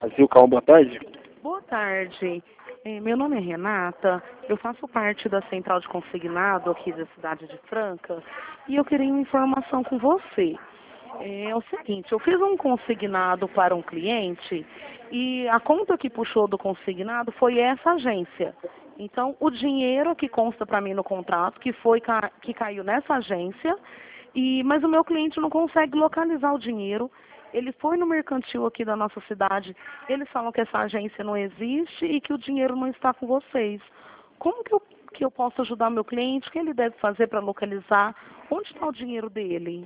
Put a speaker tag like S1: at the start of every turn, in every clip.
S1: Zilcal, boa tarde.
S2: Boa tarde. Meu nome é Renata, eu faço parte da Central de Consignado aqui da cidade de Franca e eu queria uma informação com você. É o seguinte, eu fiz um consignado para um cliente e a conta que puxou do consignado foi essa agência. Então, o dinheiro que consta para mim no contrato, que caiu nessa agência, mas o meu cliente não consegue localizar o dinheiro. Ele foi no mercantil aqui da nossa cidade, eles falam que essa agência não existe e que o dinheiro não está com vocês. Como que eu posso ajudar meu cliente? O que ele deve fazer para localizar? Onde está o dinheiro dele?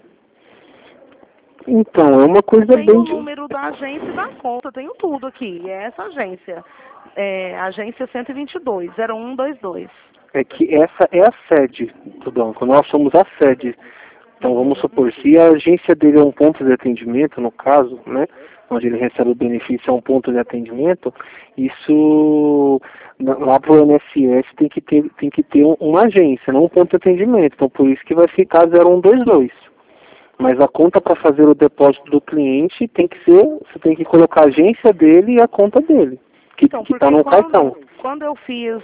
S1: Então, é uma coisa
S2: Tenho
S1: bem...
S2: o número da agência e da conta, tenho tudo aqui. É essa agência. Agência 122, 0122.
S1: É que essa é a sede do banco. Nós somos a sede. Então, vamos supor, se a agência dele é um ponto de atendimento, no caso, né, onde ele recebe o benefício é um ponto de atendimento, isso, lá para o INSS tem que ter uma agência, não um ponto de atendimento. Então, por isso que vai ficar 0122. Mas a conta para fazer o depósito do cliente tem que ser, você tem que colocar a agência dele e a conta dele, que
S2: Então,
S1: está no cartão.
S2: Quando eu fiz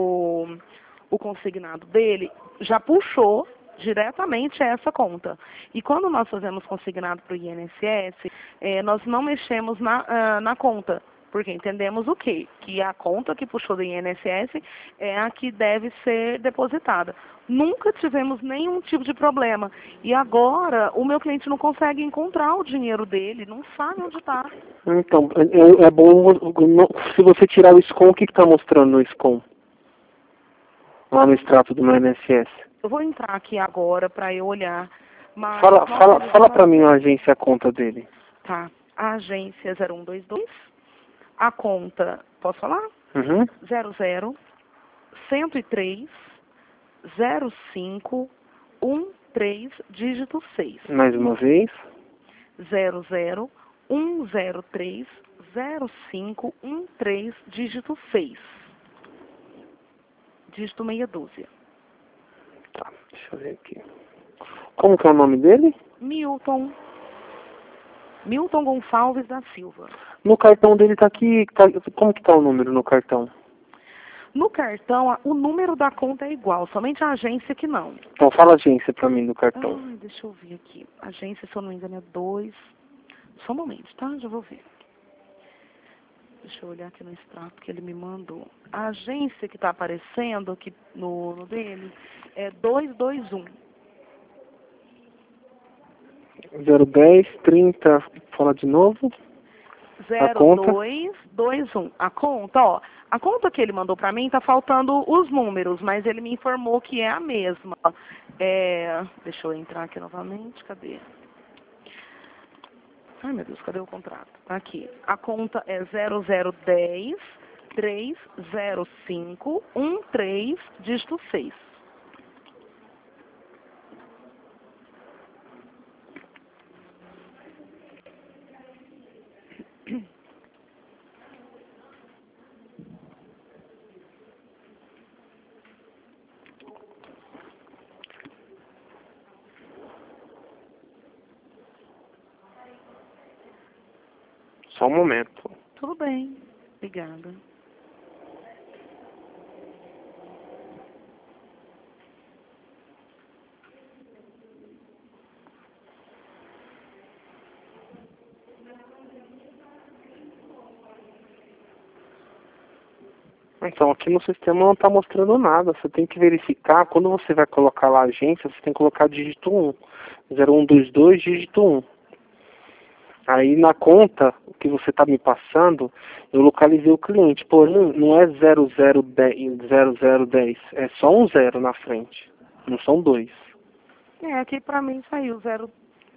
S2: o consignado dele, já puxou diretamente essa conta. E quando nós fazemos consignado para o INSS, nós não mexemos na conta, porque entendemos o quê? Que a conta que puxou do INSS é a que deve ser depositada. Nunca tivemos nenhum tipo de problema. E agora o meu cliente não consegue encontrar o dinheiro dele, não sabe onde está.
S1: Então, é bom, se você tirar o SCOM, o que está mostrando no SCOM? Lá no extrato do meu INSS.
S2: Eu vou entrar aqui agora para eu olhar. Mas
S1: Fala para mim a agência e a conta dele.
S2: Tá. A agência 0122. A conta, posso falar?
S1: Uhum.
S2: 00 103 05 13 dígito 6.
S1: Mais uma vez.
S2: 00 103 05 13 dígito 6. Dígito meia dúzia.
S1: Tá, deixa eu ver aqui. Como que é o nome dele?
S2: Milton Gonçalves da Silva.
S1: No cartão dele tá aqui, como que tá o número no cartão?
S2: No cartão, o número da conta é igual, somente a agência que não.
S1: Então fala a agência pra mim no cartão.
S2: Ai, deixa eu ver aqui. Agência, se eu não me engano, é 2. Só um momento, tá? Já vou ver. Deixa eu olhar aqui no extrato que ele me mandou. A agência que está aparecendo aqui no dele é 221.
S1: 010 30, fala de novo. A conta?
S2: 0221. A conta, ó. A conta que ele mandou para mim tá faltando os números, mas ele me informou que é a mesma. Deixa eu entrar aqui novamente. Cadê? Ai, meu Deus, cadê o contrato? Tá aqui. A conta é 0010 305 13 dígito 6.
S1: Só um momento.
S2: Tudo bem. Obrigada.
S1: Então, aqui no sistema não está mostrando nada. Você tem que verificar. Quando você vai colocar lá a agência, você tem que colocar dígito 1. 0122, dígito 1. Aí na conta que você está me passando, eu localizei o cliente. Porém, não é 0010, é só um 0 na frente. Não são dois.
S2: Aqui para mim saiu 00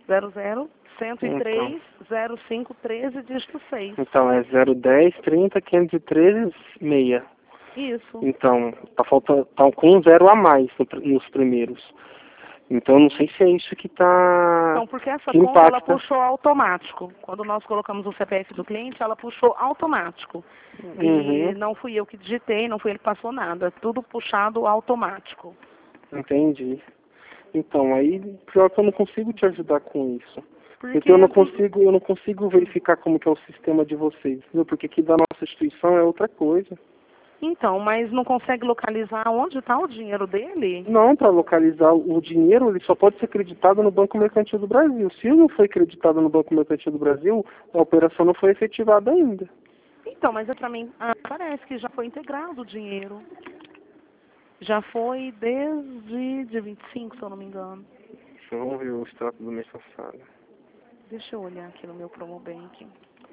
S2: 103 05 13 dígito 6.
S1: Então é 010 30 513 6.
S2: Isso.
S1: Então, tá faltando, tá com um 0 a mais nos primeiros. Então, não sei se é isso que tá...
S2: Então, porque essa
S1: que
S2: conta, ela
S1: impacta.
S2: puxou automático. Quando nós colocamos o CPF do cliente, ela puxou automático. E não fui eu que digitei, não fui ele que passou nada. Tudo puxado automático.
S1: Entendi. Então, aí, pior que eu não consigo te ajudar com isso.
S2: Porque
S1: eu não consigo verificar como que é o sistema de vocês, entendeu? Porque aqui da nossa instituição é outra coisa.
S2: Então, mas não consegue localizar onde está o dinheiro dele?
S1: Não, para localizar o dinheiro, ele só pode ser creditado no Banco Mercantil do Brasil. Se não foi creditado no Banco Mercantil do Brasil, a operação não foi efetivada ainda.
S2: Então, mas para mim parece que já foi integrado o dinheiro. Já foi desde dia 25, se eu não me engano.
S1: Vamos ver o extrato do mês passado.
S2: Deixa eu olhar aqui no meu Promobank.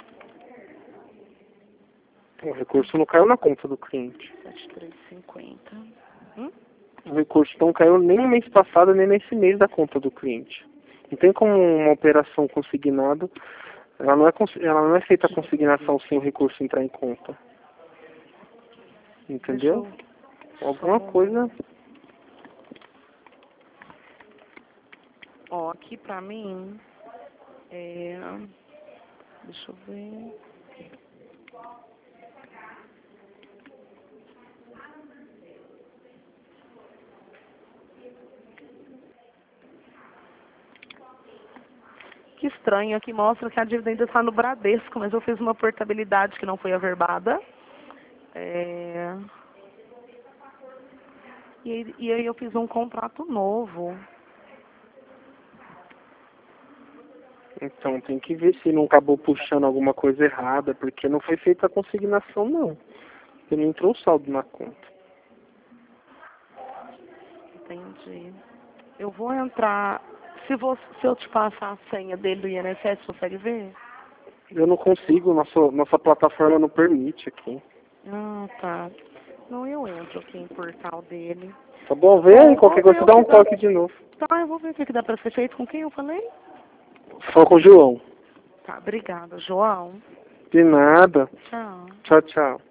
S1: O recurso não caiu na conta do cliente.
S2: 7350.
S1: O recurso não caiu nem no mês passado, nem nesse mês da conta do cliente. Não tem como uma operação consignada, ela não é feita a consignação sem o recurso entrar em conta. Entendeu? Alguma coisa...
S2: Ó, aqui pra mim, deixa eu ver. Que estranho, aqui mostra que a dívida ainda está no Bradesco, mas eu fiz uma portabilidade que não foi averbada. E aí eu fiz um contrato novo.
S1: Então tem que ver se não acabou puxando alguma coisa errada, porque não foi feita a consignação não. Porque não entrou o saldo na conta.
S2: Entendi. Eu vou entrar. Se eu te passar a senha dele do INSS, você consegue ver?
S1: Eu não consigo, nossa plataforma não permite aqui.
S2: Ah, tá. Não, eu entro aqui em portal dele.
S1: Tá bom, vê aí, qualquer coisa, dá um toque de novo.
S2: Tá, eu vou ver o que dá pra ser feito. Com quem eu falei?
S1: Só com o João.
S2: Tá, obrigada, João.
S1: De nada.
S2: Tchau.
S1: Tchau, tchau.